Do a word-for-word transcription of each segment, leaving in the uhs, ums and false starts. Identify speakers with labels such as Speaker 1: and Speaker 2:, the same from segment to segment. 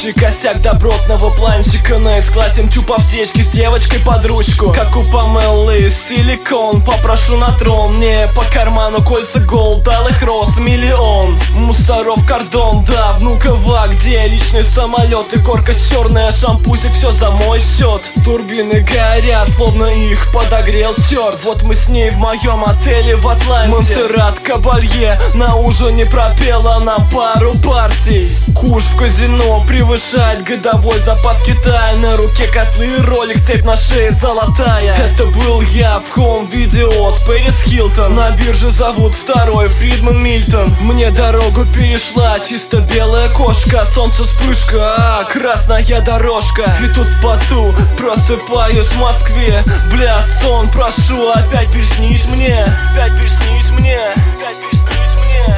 Speaker 1: Бывший косяк добротного планчика, наисклассен тюп аптечки с девочкой под ручку. Как у Памелы силикон, попрошу на трон. Мне по карману кольца голд, алых роз миллион. Мусоров кордон, да, внуково, где личный самолет и корка черная, шампусик, все за мой счет. Турбины горят, словно их подогрел черт. Вот мы с ней в моем отеле в Атланте. Монсеррат Кабалье на ужине пропела нам пару партий. Куш в казино превышает годовой запас Китая. На руке котлы, ролик, цепь на шее золотая. Это был я в хоум-видео с Пэрис Хилтон. На бирже зовут второй Фридман Мильтон. Мне дорогу перешла чисто белая кошка. Солнце вспышка, а красная дорожка. И тут в поту просыпаюсь в Москве. Бля, сон, прошу, опять приснись мне. Опять приснись мне. Опять приснись мне.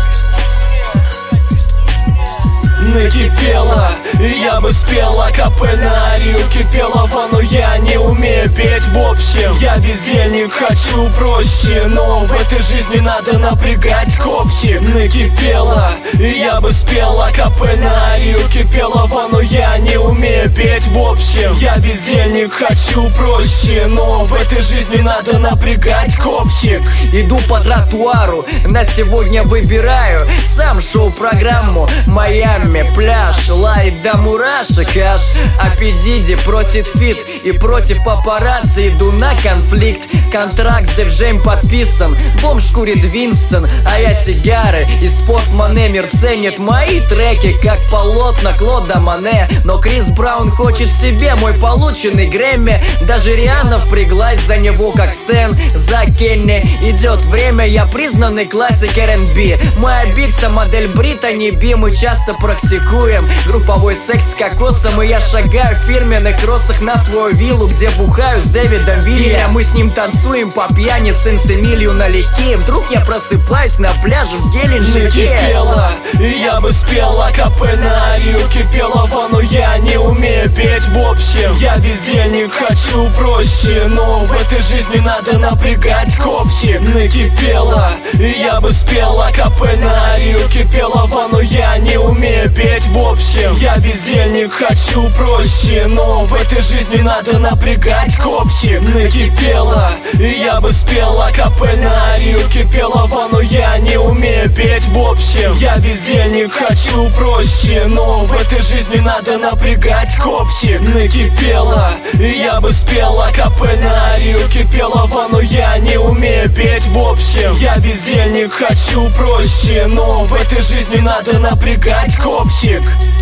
Speaker 1: Накипело, и я бы спела капе на арию Кипелова, но я не умею петь. В общем, я бездельник, хочу проще, но в этой жизни надо напрягать копчик. Накипело, и я бы спела капе на арию Кипелова, но я не умею петь. В общем, я бездельник, хочу проще, но в этой жизни надо напрягать копчик.
Speaker 2: Иду по тротуару, на сегодня выбираю сам шоу-программу Майами. Пляж, лайт до мурашек аж. А Пи Диди просит фит, и против папарацци иду на конфликт. Контракт с Дэв Джейм подписан, бомж курит Винстон, а я сигары из портмоне. Мир ценит мои треки, как полотна Клода Моне. Но Крис Браун хочет себе мой полученный Грэмми. Даже Рианна впряглась за него, как Стэн за Кенни. Идет время, я признанный классик эр энд би. Моя бикса модель Британи Би. Мы часто практикуем групповой секс с кокосом, и я шагаю в фирменных кроссах на свою виллу, где бухаю с Дэвидом Вилли. Мы с ним танцуем по пьяни с Энсемилью налегке. Вдруг я просыпаюсь на пляже в Геленджике.
Speaker 1: Накипело, и я бы спела капе на арию Кипелова, но я не умею петь. В общем, я бездельник, хочу проще, но в этой жизни надо напрягать копчик. Накипело, и я бы спела капе на арию Кипелова, но я не умею петь. В общем, я бездельник, хочу проще, но в этой жизни надо напрягать копчик. Накипело, и я бы спела капе на арию Кипелова, но я не умею петь. В общем, я бездельник, хочу проще, но в этой жизни надо напрягать копчик. Накипело, и я бы спела капе на арию Кипелова, но я не умею петь. В общем, я бездельник, хочу проще, но в этой жизни надо напрягать копчик.